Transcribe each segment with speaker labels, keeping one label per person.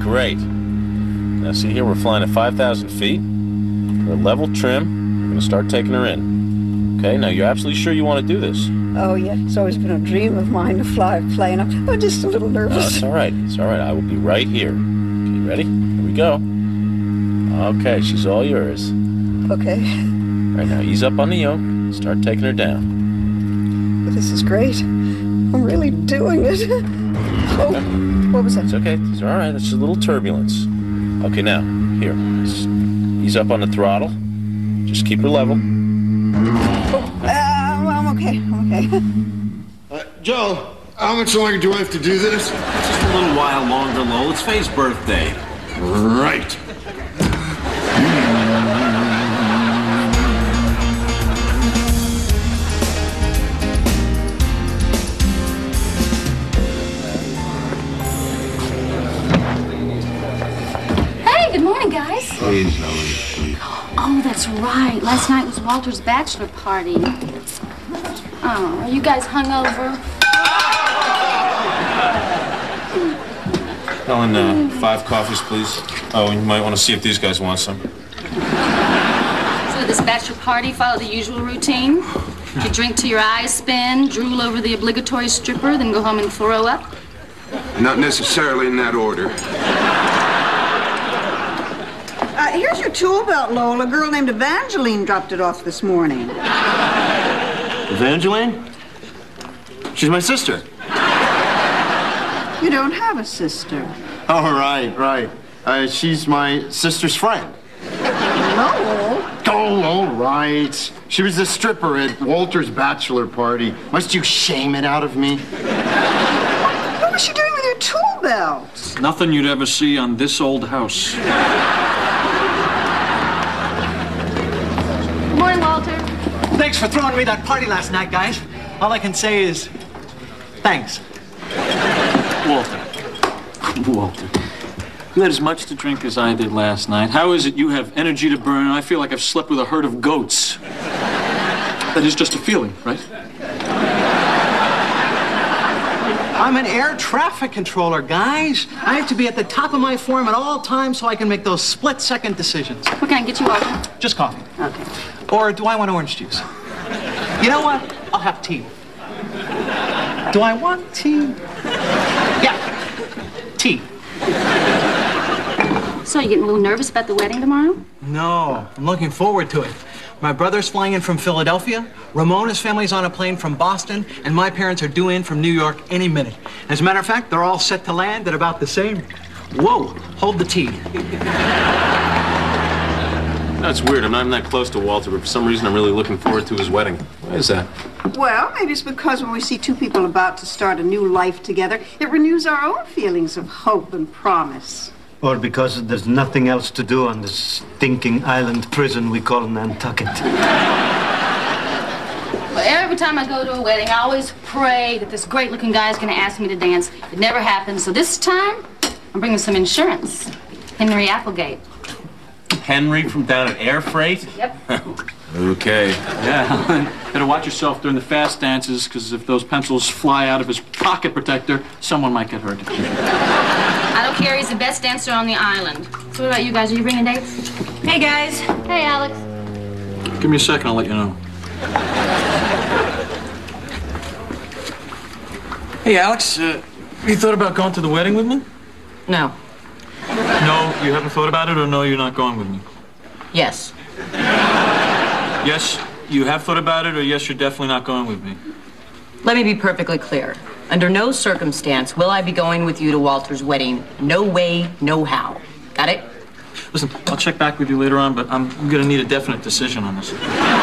Speaker 1: great. Now see here, we're flying at 5,000 feet. We're level trim. We're going to start taking her in. Okay, now you're absolutely sure you want to do this?
Speaker 2: Oh, yeah. It's always been a dream of mine to fly a plane. I'm just a little nervous.
Speaker 1: It's all right. It's all right. I will be right here. Okay, ready? Here we go. Okay, she's all yours.
Speaker 2: Okay.
Speaker 1: All right, now ease up on the yoke. Start taking her down.
Speaker 2: This is great. I'm really doing it. Oh, what was that?
Speaker 1: It's okay. It's all right. It's just a little turbulence. Okay, now, here. Ease up on the throttle. Just keep her level.
Speaker 2: I'm okay. I'm okay.
Speaker 3: Joe, how much longer do I have to do this?
Speaker 4: Just a little while longer, Lowell. It's Faye's birthday.
Speaker 3: Right.
Speaker 5: Good morning, guys.
Speaker 4: Please, Ellen.
Speaker 5: Oh, that's right. Last night was Walter's bachelor party. Oh, are you guys hungover?
Speaker 1: Ellen, 5 coffees, please. Oh, you might want to see if these guys want some.
Speaker 5: So this bachelor party followed the usual routine? You drink till your eyes spin, drool over the obligatory stripper, then go home and throw up?
Speaker 3: Not necessarily in that order.
Speaker 2: Here's your tool belt, Lowell. A girl named Evangeline dropped it off this morning.
Speaker 4: Evangeline? She's my sister.
Speaker 2: You don't have a sister.
Speaker 4: Oh, right. She's my sister's friend.
Speaker 2: Lowell?
Speaker 4: Oh, all right. She was a stripper at Walter's bachelor party. Must you shame it out of me?
Speaker 2: What was she doing with your tool belt?
Speaker 6: Nothing you'd ever see on this old house.
Speaker 5: Good morning, Walter.
Speaker 7: Thanks for throwing me that party last night, guys. All I can say is, thanks.
Speaker 6: Walter. You had as much to drink as I did last night. How is it you have energy to burn and I feel like I've slept with a herd of goats? That is just a feeling, right?
Speaker 7: I'm an air traffic controller, guys. I have to be at the top of my form at all times so I can make those split-second decisions.
Speaker 5: What can I get you, Walter?
Speaker 7: Just coffee.
Speaker 5: Okay.
Speaker 7: Or do I want orange juice? You know what? I'll have tea. Do I want tea? Yeah, tea.
Speaker 5: So, you getting a little nervous about the wedding tomorrow?
Speaker 7: No, I'm looking forward to it. My brother's flying in from Philadelphia, Ramona's family's on a plane from Boston, and my parents are due in from New York any minute. As a matter of fact, they're all set to land at about the same... Whoa, hold the tea.
Speaker 1: That's weird. I'm not even that close to Walter, but for some reason I'm really looking forward to his wedding. Why is that?
Speaker 2: Well, maybe it's because when we see two people about to start a new life together, it renews our own feelings of hope and promise.
Speaker 8: Or because there's nothing else to do on this stinking island prison we call Nantucket.
Speaker 5: Well, every time I go to a wedding, I always pray that this great-looking guy is going to ask me to dance. It never happens, so this time, I'm bringing some insurance. Henry Applegate.
Speaker 1: Henry from down at Air Freight?
Speaker 5: Yep.
Speaker 1: Okay.
Speaker 6: Yeah, better watch yourself during the fast dances, because if those pencils fly out of his pocket protector, someone might get hurt.
Speaker 5: I don't care. He's the best dancer on the island. So what about you guys? Are you bringing dates? Hey, guys. Hey, Alex.
Speaker 6: Give me a second, I'll let you know. Hey, Alex, have you thought about going to the wedding with me?
Speaker 9: No.
Speaker 6: No, you haven't thought about it, or no, you're not going with me?
Speaker 9: Yes.
Speaker 6: Yes, you have thought about it, or yes, you're definitely not going with me?
Speaker 9: Let me be perfectly clear. Under no circumstance will I be going with you to Walter's wedding. No way, no how. Got it?
Speaker 6: Listen, I'll check back with you later on, but I'm going to need a definite decision on this.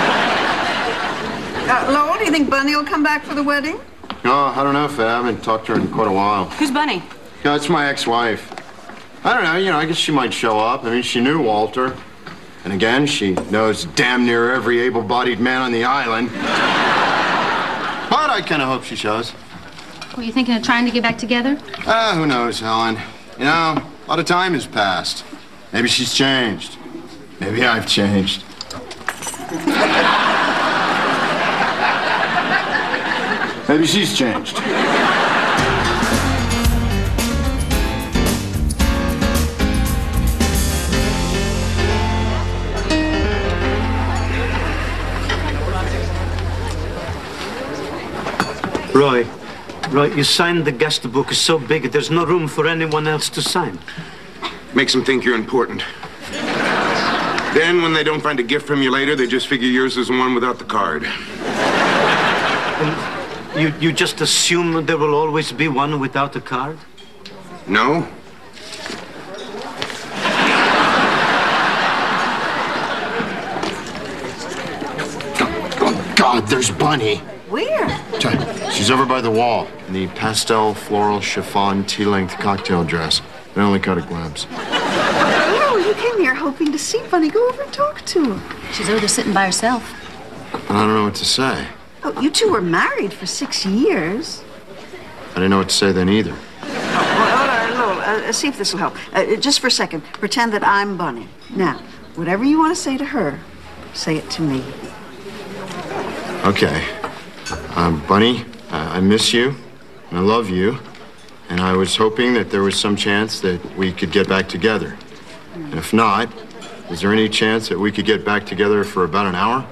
Speaker 2: Lowell, do you think Bunny will come back for the wedding?
Speaker 3: No, I don't know, Faye. I haven't talked to her in quite a while.
Speaker 9: Who's Bunny?
Speaker 3: No, it's my ex-wife. I don't know, I guess she might show up. I mean, she knew Walter. And again, she knows damn near every able-bodied man on the island. But I kind of hope she shows.
Speaker 5: Were you thinking of trying to get back together?
Speaker 3: Who knows, Helen? You know, a lot of time has passed. Maybe she's changed. Maybe I've changed. Maybe she's changed.
Speaker 8: Roy, you signed the guest book. It's so big, there's no room for anyone else to sign.
Speaker 10: Makes them think you're important. Then, when they don't find a gift from you later, they just figure yours is the one without the card.
Speaker 8: And you just assume there will always be one without a card?
Speaker 10: No.
Speaker 3: Oh, God, there's Bunny.
Speaker 2: Where?
Speaker 3: She's over by the wall in the pastel floral chiffon tea-length cocktail dress. I only cut a glimpse.
Speaker 2: Oh, you came here hoping to see Bunny. Go over and talk to her.
Speaker 5: She's over there sitting by herself.
Speaker 3: I don't know what to say.
Speaker 2: Oh, you two were married for 6 years.
Speaker 3: I didn't know what to say then either.
Speaker 2: See if this will help. Just for a second, pretend that I'm Bunny. Now, whatever you want to say to her, say it to me.
Speaker 3: Okay. Bunny, I miss you, and I love you, and I was hoping that there was some chance that we could get back together. And if not, is there any chance that we could get back together for about an hour?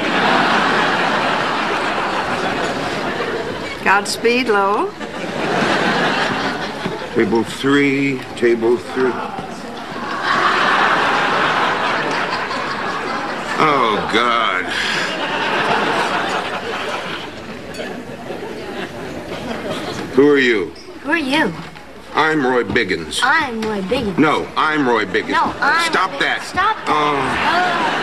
Speaker 2: Godspeed, Lowell.
Speaker 10: Table 3, table 3. Oh, God. Who are you?
Speaker 11: Who are you?
Speaker 10: I'm Roy Biggins.
Speaker 11: I'm Roy Biggins.
Speaker 10: No, I'm Roy Biggins.
Speaker 11: No, I'm
Speaker 10: Stop
Speaker 11: Roy
Speaker 10: that.
Speaker 11: Stop that.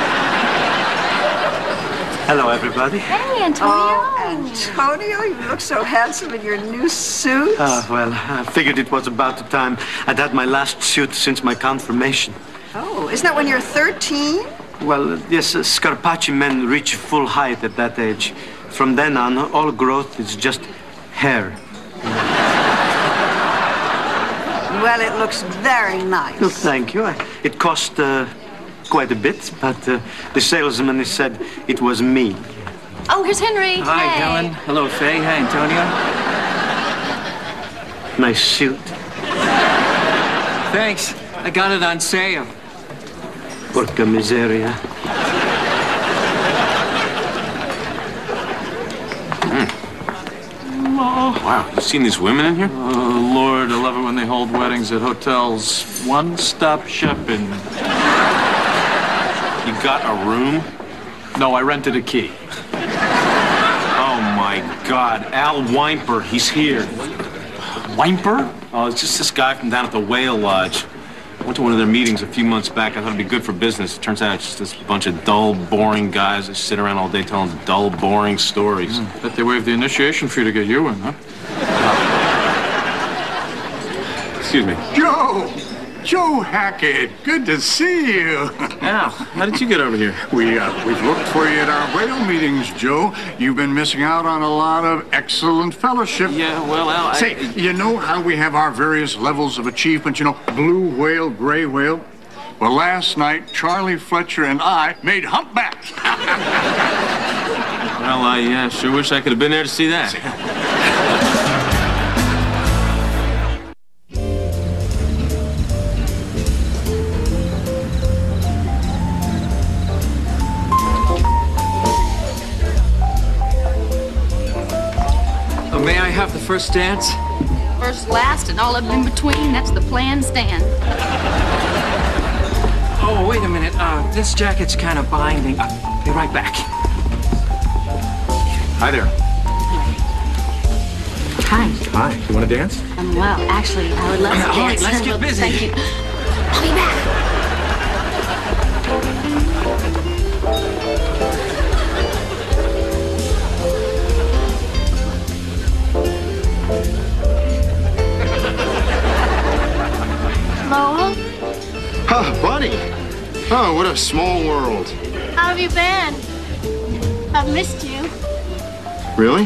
Speaker 8: Hello, everybody.
Speaker 11: Hey, Antonio.
Speaker 2: Oh, Antonio, you look so handsome in your new suit.
Speaker 8: Well, I figured it was about the time. I'd had my last suit since my confirmation.
Speaker 2: Oh, isn't that when you're 13?
Speaker 8: Well, yes, Scarpacci men reach full height at that age. From then on, all growth is just hair.
Speaker 2: Well, it looks very nice.
Speaker 8: Oh, thank you. It cost quite a bit, but the salesman said it was me.
Speaker 5: Oh, here's Henry.
Speaker 12: Hi,
Speaker 5: Hey.
Speaker 12: Helen. Hello, Faye. Hi, Antonio.
Speaker 8: Nice suit.
Speaker 12: Thanks. I got it on sale.
Speaker 8: Porca miseria.
Speaker 1: Wow, you seen these women in here?
Speaker 6: Oh, Lord, I love it when they hold weddings at hotels. One-stop shopping.
Speaker 1: You got a room?
Speaker 6: No, I rented a key.
Speaker 1: Oh my God, Al Wimper, he's here.
Speaker 6: Wimper?
Speaker 1: Oh, it's just this guy from down at the Whale Lodge. I went to one of their meetings a few months back. I thought it'd be good for business. It turns out it's just this bunch of dull, boring guys that sit around all day telling dull, boring stories.
Speaker 6: Bet they waived the initiation fee to get you in, huh?
Speaker 1: Excuse me.
Speaker 13: Joe Hackett, good to see you.
Speaker 1: Al, how did you get over here?
Speaker 13: We've looked for you at our whale meetings, Joe. You've been missing out on a lot of excellent fellowship.
Speaker 1: Yeah, well, Al,
Speaker 13: Say, you know how we have our various levels of achievement, you know, blue whale, gray whale? Well, last night, Charlie Fletcher and I made humpback.
Speaker 1: Well, I sure wish I could have been there to see that.
Speaker 12: May I have the first dance?
Speaker 5: First, last, and all of them in between. That's the plan stand.
Speaker 12: Oh, wait a minute. This jacket's kind of binding. I'll be right back.
Speaker 1: Hi there.
Speaker 5: Hi.
Speaker 1: Hi. You want to dance?
Speaker 5: Well, actually, I would love to dance.
Speaker 12: All right, let's get busy.
Speaker 5: Thank you. I'll be back.
Speaker 11: Lowell,
Speaker 3: Oh, Bunny. Oh, what a small world.
Speaker 11: how have you been? I've missed you.
Speaker 3: Really?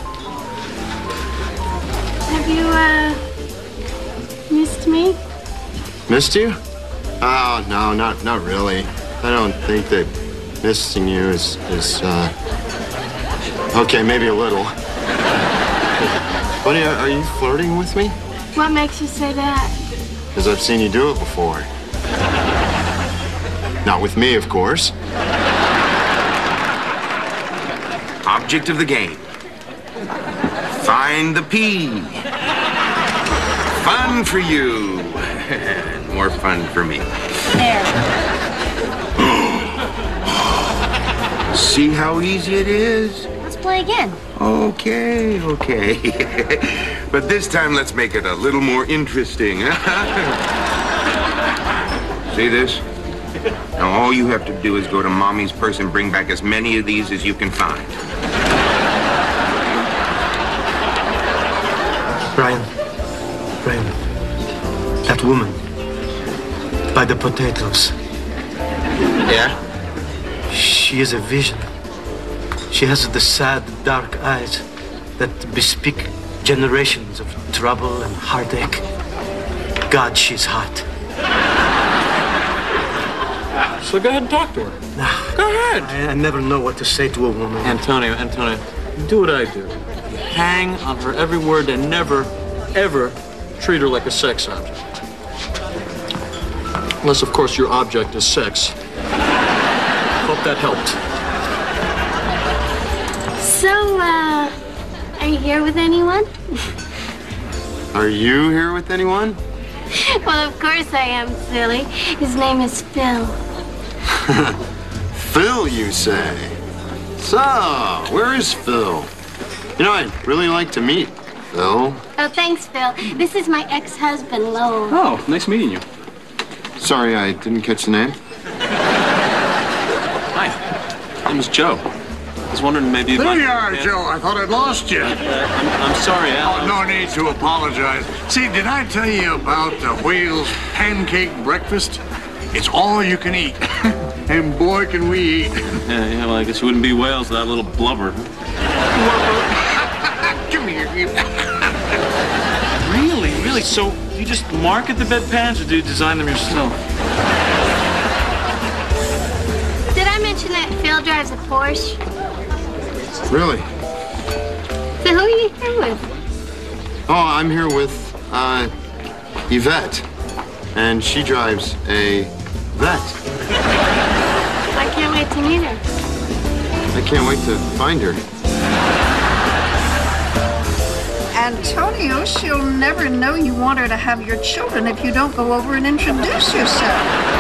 Speaker 11: Have you, missed me?
Speaker 3: Missed you? Oh, no, not really. I don't think that missing you is okay, maybe a little. Bunny, are you flirting with me?
Speaker 11: What makes you say that?
Speaker 3: Because I've seen you do it before. Not with me, of course.
Speaker 10: Object of the game. Find the P. Fun for you. More fun for me.
Speaker 5: There.
Speaker 10: See how easy it is?
Speaker 5: Let's play again.
Speaker 10: Okay. But this time, let's make it a little more interesting. See this? Now, all you have to do is go to Mommy's purse and bring back as many of these as you can find.
Speaker 8: Brian, that woman by the potatoes.
Speaker 10: Yeah?
Speaker 8: She is a vision. She has the sad, dark eyes that bespeak generations of trouble and heartache. God, she's hot.
Speaker 6: So go ahead and talk to her. Go ahead.
Speaker 8: I never know what to say to a woman.
Speaker 6: Antonio, do what I do. You hang on her every word and never, ever treat her like a sex object. Unless, of course, your object is sex. Hope that helped.
Speaker 11: So, are you here with anyone?
Speaker 3: Are you here with anyone?
Speaker 11: Well, of course I am, silly. His name is Phil.
Speaker 3: Phil, you say? So, where is Phil? You know, I'd really like to meet Phil.
Speaker 11: Oh, thanks, Phil. This is my ex-husband, Lowell.
Speaker 6: Oh, nice meeting you.
Speaker 3: Sorry, I didn't catch the name.
Speaker 1: Hi, my name is Joe. I was wondering maybe you
Speaker 13: There
Speaker 1: might...
Speaker 13: you are, Joe. I thought I'd lost you.
Speaker 1: I'm sorry, Al.
Speaker 13: Oh, no need to apologize. See, did I tell you about the whale's pancake breakfast? It's all you can eat. And boy, can we eat.
Speaker 1: Yeah, well, I guess you wouldn't be whales without a little blubber.
Speaker 13: Come here.
Speaker 6: Really? So you just market the bedpans, or do you design them yourself?
Speaker 11: Did I mention that Phil drives a Porsche?
Speaker 3: Really?
Speaker 11: So who are you here with?
Speaker 3: Oh, I'm here with, Yvette. And she drives a Vette.
Speaker 11: I can't wait to meet her.
Speaker 3: I can't wait to find her.
Speaker 2: Antonio, she'll never know you want her to have your children if you don't go over and introduce yourself.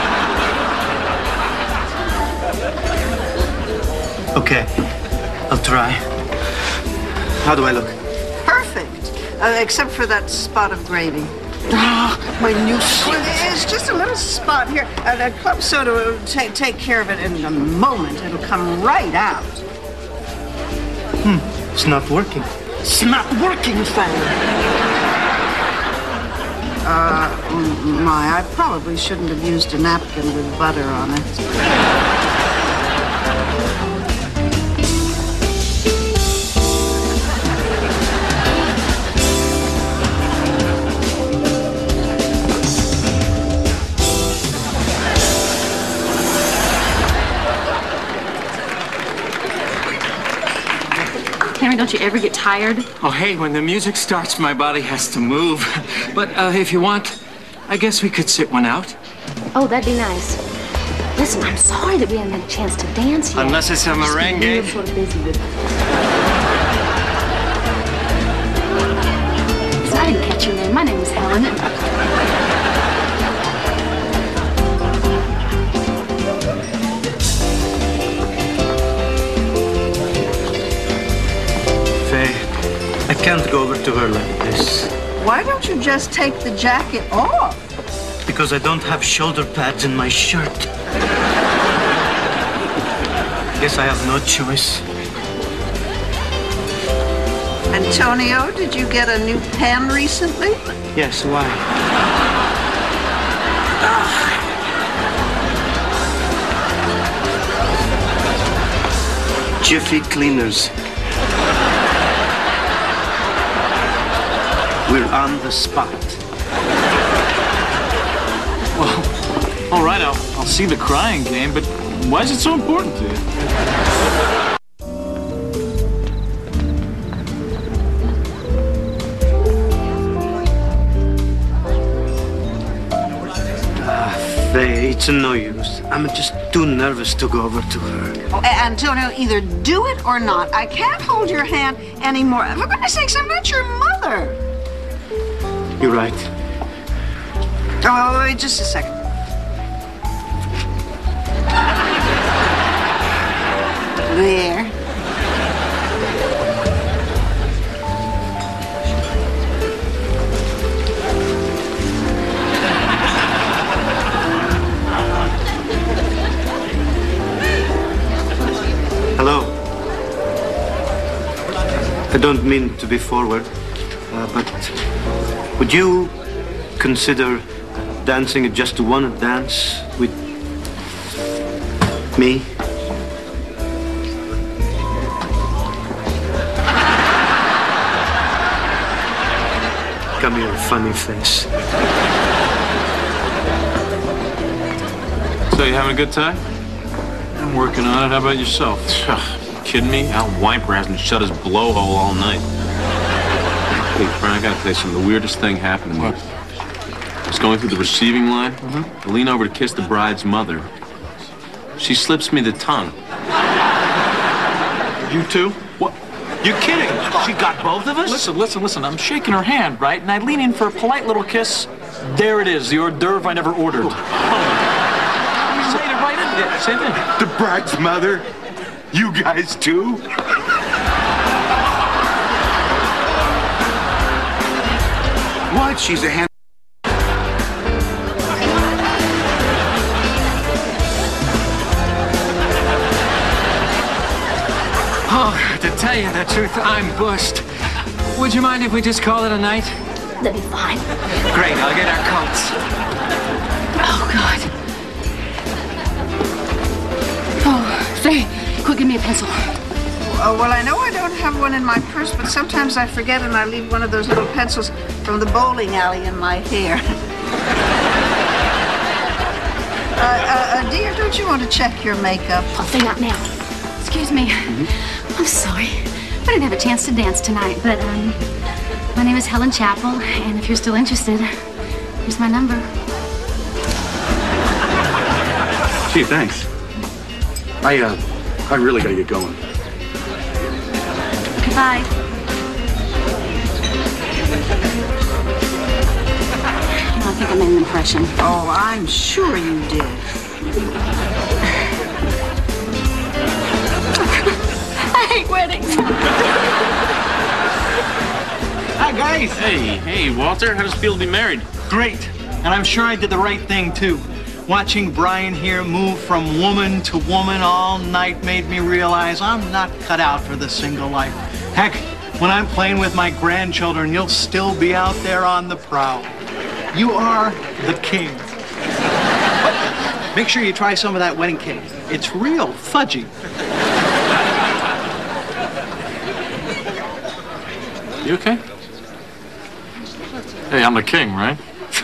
Speaker 8: Okay, I'll try. How do I look?
Speaker 2: Perfect. Except for that spot of gravy.
Speaker 8: My new suit.
Speaker 2: It's just a little spot here. The club soda will take care of it in a moment. It'll come right out.
Speaker 8: It's not working. It's not working, Fanny.
Speaker 2: I probably shouldn't have used a napkin with butter on it.
Speaker 5: Henry, don't you ever get tired?
Speaker 12: Oh, hey, when the music starts, my body has to move. But if you want, I guess we could sit one out.
Speaker 5: Oh, that'd be nice. Listen, I'm sorry that we haven't had a chance to dance yet.
Speaker 12: Unless it's a merengue.
Speaker 5: We were sort of busy with... So I didn't catch your name. My name is Helen.
Speaker 8: I can't go over to her like this.
Speaker 2: Why don't you just take the jacket off?
Speaker 8: Because I don't have shoulder pads in my shirt. Guess I have no choice.
Speaker 2: Antonio, did you get a new pen recently?
Speaker 8: Yes, why? Jiffy Cleaners. We're on the spot.
Speaker 6: Well, all right, I'll see the crying game, but why is it so important to you?
Speaker 8: Faye, It's no use. I'm just too nervous to go over to her.
Speaker 2: Oh, Antonio, either do it or not. I can't hold your hand anymore. For goodness sakes, I'm not your mother.
Speaker 8: You're right.
Speaker 2: Oh, wait just a second. There.
Speaker 8: Hello. I don't mean to be forward, but would you consider dancing just one dance with me? Come here, funny face.
Speaker 1: So, you having a good time?
Speaker 6: I'm working on it. How about yourself?
Speaker 1: You kidding me? Al Wiper hasn't shut his blowhole all night. Hey, Brian, I gotta tell you something. The weirdest thing happened to me. I was going through the receiving line. I lean over to kiss the bride's mother. She slips me the tongue.
Speaker 6: You too?
Speaker 7: What? You're kidding? She got both of us?
Speaker 6: Listen. I'm shaking her hand, right? And I lean in for a polite little kiss. There it is, the hors d'oeuvre I never ordered. You laid it right in there. Same thing.
Speaker 10: The bride's mother? You guys too? What? She's a hand.
Speaker 12: Oh, to tell you the truth, I'm bushed. Would you mind if we just call it a night?
Speaker 5: That'd be fine.
Speaker 12: Great, I'll get our coats.
Speaker 5: Oh, God. Oh, Faye, quick, give me a pencil.
Speaker 2: Well, I know I don't have one in my purse, but sometimes I forget and I leave one of those little pencils from the bowling alley in my hair. Dear, don't you want to check your makeup?
Speaker 5: Oh, Faye, not now. Excuse me. I'm sorry. I didn't have a chance to dance tonight, but, my name is Helen Chappell, and if you're still interested, here's my number.
Speaker 14: Gee, thanks. I really gotta get going.
Speaker 5: Goodbye. I think I made an impression.
Speaker 2: Oh, I'm sure you did.
Speaker 5: I hate weddings.
Speaker 7: Hi, guys.
Speaker 1: Hey, Walter, how does it feel to be married?
Speaker 7: Great. And I'm sure I did the right thing, too. Watching Brian here move from woman to woman all night made me realize I'm not cut out for the single life. Heck, when I'm playing with my grandchildren, you'll still be out there on the prowl. You are the king. But make sure you try some of that wedding cake. It's real fudgy.
Speaker 6: You okay? Hey, I'm the king, right?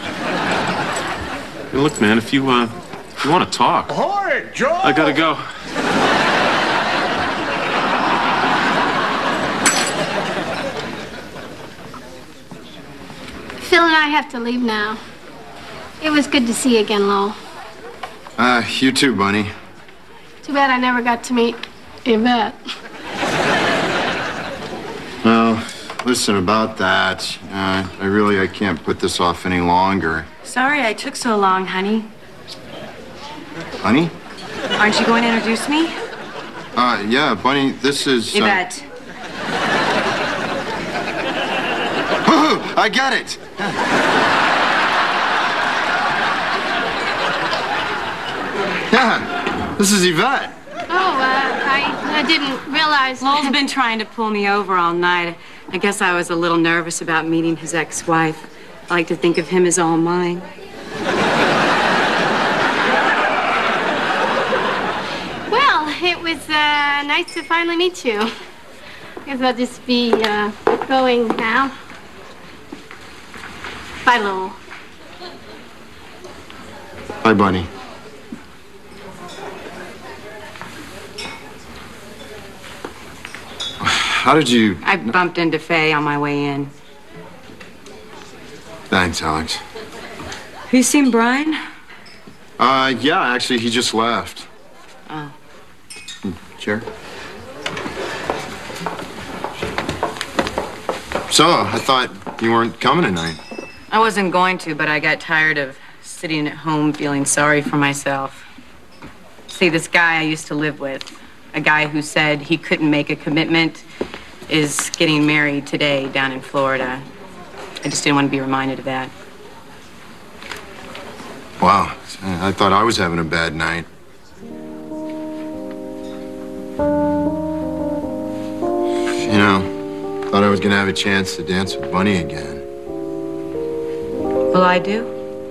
Speaker 1: Hey, look, man, if you want to talk.
Speaker 13: Ahoy, Joe!
Speaker 1: I gotta go.
Speaker 11: Phil and I have to leave now. It was good to see you again, Lowell.
Speaker 3: You too, Bunny.
Speaker 11: Too bad I never got to meet Yvette.
Speaker 3: Well, listen, about that, I can't put this off any longer.
Speaker 9: Sorry I took so long, honey.
Speaker 3: Honey?
Speaker 9: Aren't you going to introduce me?
Speaker 3: Yeah, Bunny, this is...
Speaker 9: Yvette.
Speaker 3: I got it! Yeah, this is Yvette.
Speaker 11: Oh, I didn't realize...
Speaker 9: Lowell's been trying to pull me over all night. I guess I was a little nervous about meeting his ex-wife. I like to think of him as all mine.
Speaker 11: Well, it was nice to finally meet you. I guess I'll just be going now. Bye, Lowell.
Speaker 3: Hi, Bunny. How did you...
Speaker 9: I bumped into Faye on my way in.
Speaker 3: Thanks, Alex.
Speaker 9: Have you seen Brian?
Speaker 3: Yeah, actually, he just left.
Speaker 9: Oh.
Speaker 3: Chair. So, I thought you weren't coming tonight.
Speaker 9: I wasn't going to, but I got tired of sitting at home feeling sorry for myself. See, this guy I used to live with, a guy who said he couldn't make a commitment, is getting married today down in Florida. I just didn't want to be reminded of that.
Speaker 3: Wow, I thought I was having a bad night. You know, thought I was gonna have a chance to dance with Bunny again.
Speaker 9: Will I do?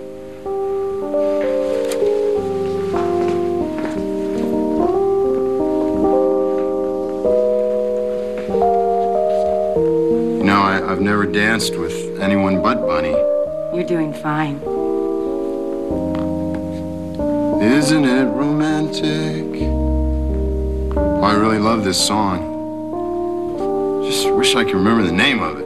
Speaker 3: You know, I've never danced with anyone but Bunny.
Speaker 9: You're doing fine.
Speaker 3: Isn't it romantic? Oh, I really love this song. Just wish I could remember the name of it.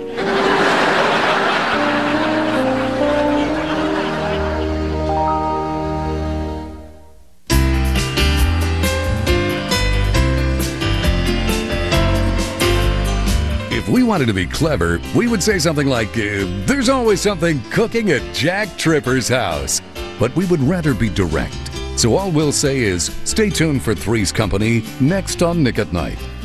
Speaker 15: If we wanted to be clever, we would say something like, there's always something cooking at Jack Tripper's house. But we would rather be direct. So all we'll say is, stay tuned for Three's Company next on Nick at Night.